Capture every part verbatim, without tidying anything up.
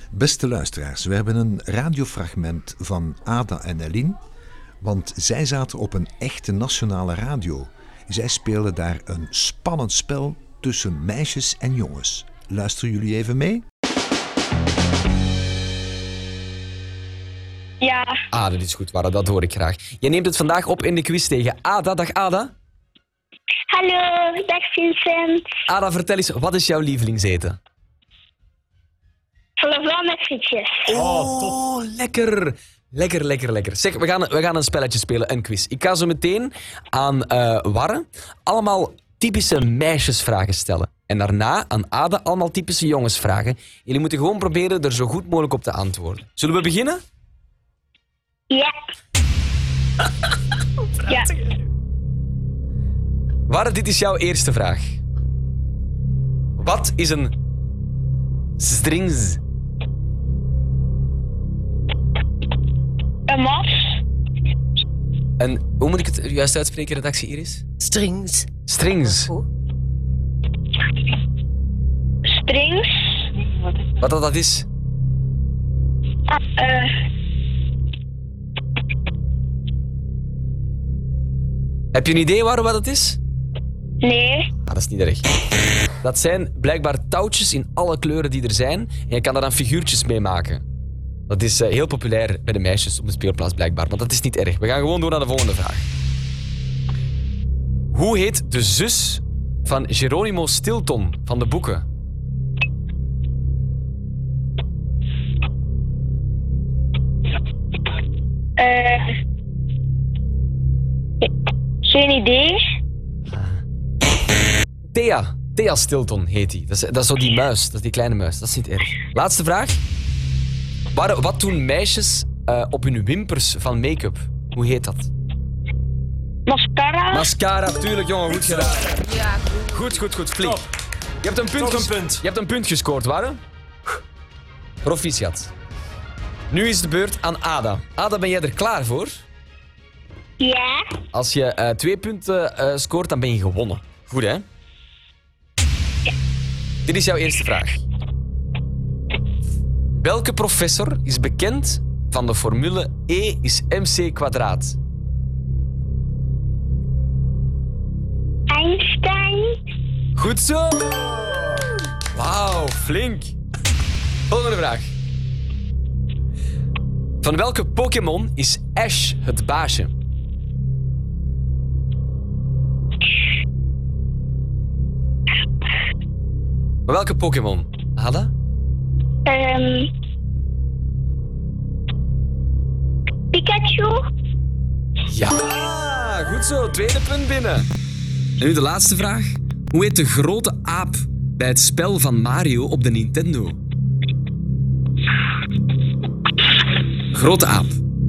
Beste luisteraars, we hebben een radiofragment van Ada en Eline, want zij zaten op een echte nationale radio. Zij speelden daar een spannend spel tussen meisjes en jongens. Luisteren jullie even mee? Ja. Ah, dat is goed, Wara, dat hoor ik graag. Je neemt het vandaag op in de quiz tegen Ada. Dag Ada. Hallo, dag Vincent. Ada, vertel eens, wat is jouw lievelingseten? Falafel met frietjes. Oh, top. Lekker. Lekker, lekker, lekker. Zeg, we gaan, we gaan een spelletje spelen, een quiz. Ik ga zo meteen aan uh, Warre allemaal typische meisjesvragen stellen. En daarna aan Ada allemaal typische jongensvragen. Jullie moeten gewoon proberen er zo goed mogelijk op te antwoorden. Zullen we beginnen? Ja. Ja. Warre, dit is jouw eerste vraag. Wat is een strings? Een mas. En hoe moet ik het juist uitspreken, redactie Iris? Strings. Strings. Strings. Wat dat, dat is? Ah, uh, Heb je een idee waarom wat het is? nee. Ah, dat is niet erg. Dat zijn blijkbaar touwtjes in alle kleuren die er zijn. En je kan daar dan figuurtjes mee maken. Dat is uh, heel populair bij de meisjes op de speelplaats blijkbaar. Maar dat is niet erg. We gaan gewoon door naar de volgende vraag. Hoe heet de zus van Geronimo Stilton van de boeken? Uh, geen idee. Thea. Thea Stilton heet die. Dat is, dat is zo die muis. Dat is die kleine muis. Dat is niet erg. Laatste vraag. Waar, wat doen meisjes uh, op hun wimpers van make-up? Hoe heet dat? Mascara. Mascara, tuurlijk jongen. Goed gedaan. Ja, goed. Goed, goed, goed. Flink. Je hebt een punt, Toch een ges- punt. Je hebt een punt gescoord, Warre. Proficiat. Nu is de beurt aan Ada. Ada, ben jij er klaar voor? Ja. Als je uh, twee punten uh, scoort, dan ben je gewonnen. Goed, hè? Dit is jouw eerste vraag. Welke professor is bekend van de formule E is mc kwadraat? Einstein. Goed zo! Wauw, flink. Volgende vraag. Van welke Pokémon is Ash het baasje? Van welke Pokémon? Ada? Um, Pikachu. Ja, goed zo. Tweede punt binnen. En nu de laatste vraag. Hoe heet de grote aap bij het spel van Mario op de Nintendo? Grote aap.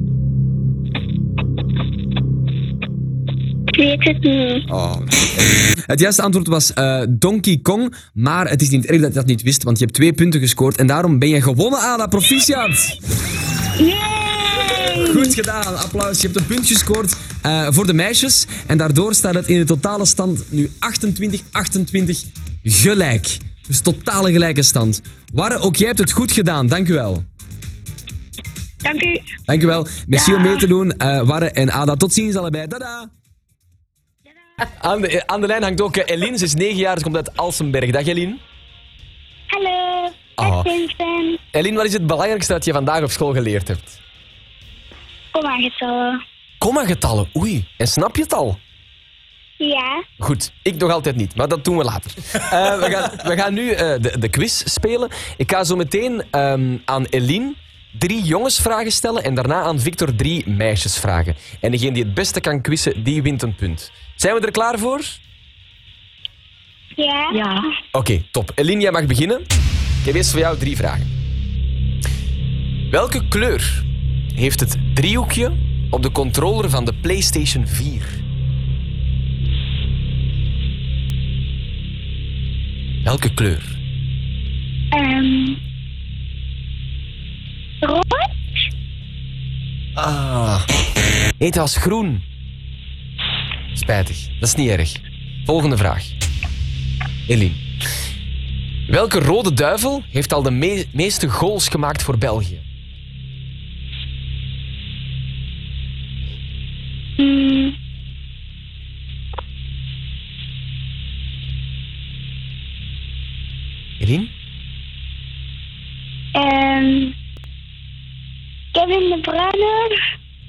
Ik weet het niet. Oh. Het juiste antwoord was uh, Donkey Kong, maar het is niet erg dat je dat niet wist, want je hebt twee punten gescoord en daarom ben je gewonnen, Ada. Proficiat! Yay! Goed gedaan, applaus. Je hebt een punt gescoord uh, voor de meisjes en daardoor staat het in de totale stand nu achtentwintig achtentwintig gelijk. Dus totale gelijke stand. Warre, ook jij hebt het goed gedaan, dank u wel. Dank u. Dank u wel. Merci om mee te doen, uh, Warre en Ada. Tot ziens allebei. Tada! Aan de, aan de lijn hangt ook uh, Eline. Ze is negen jaar, ze komt uit Alsenberg. Dag Eline. Hallo. Dag Oh. Vincent. Eline, wat is het belangrijkste dat je vandaag op school geleerd hebt? Kom aangetallen. Komma-getallen, oei. En snap je het al? Ja. Goed, ik nog altijd niet, maar dat doen we later. Uh, we, gaan, we gaan nu uh, de, de quiz spelen. Ik ga zo meteen um, aan Eline drie jongensvragen stellen en daarna aan Victor drie meisjesvragen. En degene die het beste kan quizzen, die wint een punt. Zijn we er klaar voor? Ja. Ja. Oké, okay, top. Eline, jij mag beginnen. Ik heb eerst voor jou drie vragen. Welke kleur heeft het driehoekje op de controller van de PlayStation vier? Welke kleur? Um, rood? Ah. Nee, het was groen. Spijtig, dat is niet erg. Volgende vraag. Eline. Welke rode duivel heeft al de me- meeste goals gemaakt voor België? Hmm. Eline? Um, Kevin De Bruyne.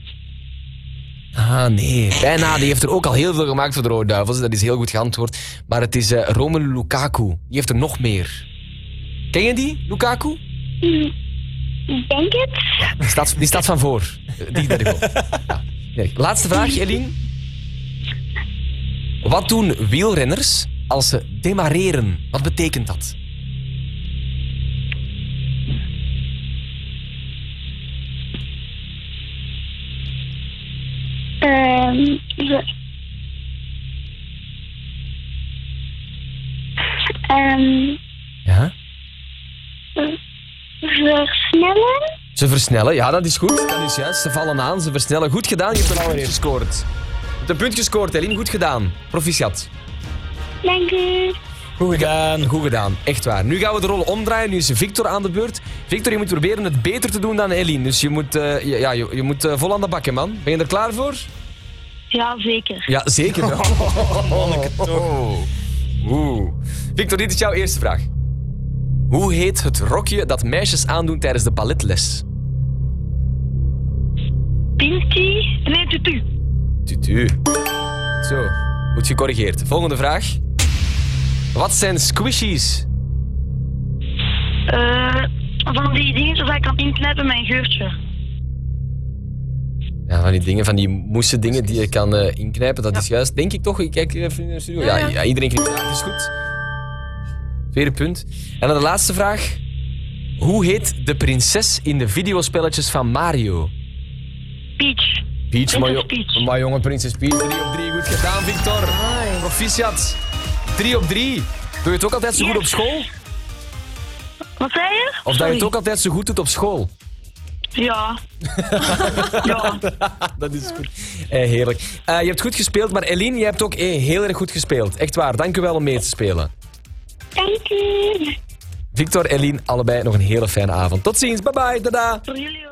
Ah, nee. Bijna. Die heeft er ook al heel veel gemaakt voor de Rode Duivels. Dat is heel goed geantwoord. Maar het is uh, Romelu Lukaku. Die heeft er nog meer. Ken je die, Lukaku? Hmm. Ik denk het. Die staat, die staat van voor. Die bij de goal. Ja. Ja. Laatste vraag, Eline. Wat doen wielrenners als ze demareren? Wat betekent dat? Um, ze, um, Ja? versnellen. Ze versnellen, ja, dat is goed. Dat is juist. Ze vallen aan, ze versnellen. Goed gedaan, je hebt een punt gescoord. Je hebt een punt gescoord, Eline. Goed gedaan. Proficiat. Dank u. Goed gedaan. Goed gedaan, echt waar. Nu gaan we de rollen omdraaien. Nu is Victor aan de beurt. Victor, je moet proberen het beter te doen dan Eline. Dus je moet, uh, ja, je, je moet uh, vol aan de bak, hè, man. Ben je er klaar voor? Ja, zeker. Ja, zeker. Oh, oh. Oeh. Victor, dit is jouw eerste vraag. Hoe heet het rokje dat meisjes aandoen tijdens de balletles? Pinky. Nee, tutu. Tutu. Zo, goed gecorrigeerd. Volgende vraag. Wat zijn squishies? Uh, van die dingen zoals ik kan inknijpen met een geurtje. Ja, van die dingen, van die moesten dingen die je kan uh, inknijpen, dat is juist, denk ik toch. Ik kijk even in de studio. Ja, ja, iedereen knikt. Ja, dat is goed. Tweede punt. En dan de laatste vraag. Hoe heet de prinses in de videospelletjes van Mario? Peach. Peach, maar, jo- Peach. maar jongen, prinses Peach. Drie op drie, goed gedaan, Victor. Proficiat. Drie op drie. Doe je het ook altijd zo goed op school? Wat zei je? Of dat je het ook altijd zo goed doet op school? Ja. Ja. Dat is goed. Eh, heerlijk. Uh, je hebt goed gespeeld, maar Eline, je hebt ook eh, heel erg goed gespeeld. Echt waar, dank u wel om mee te spelen. Dank u. Victor, Eline, allebei nog een hele fijne avond. Tot ziens, bye bye, tada. Voor jullie ook.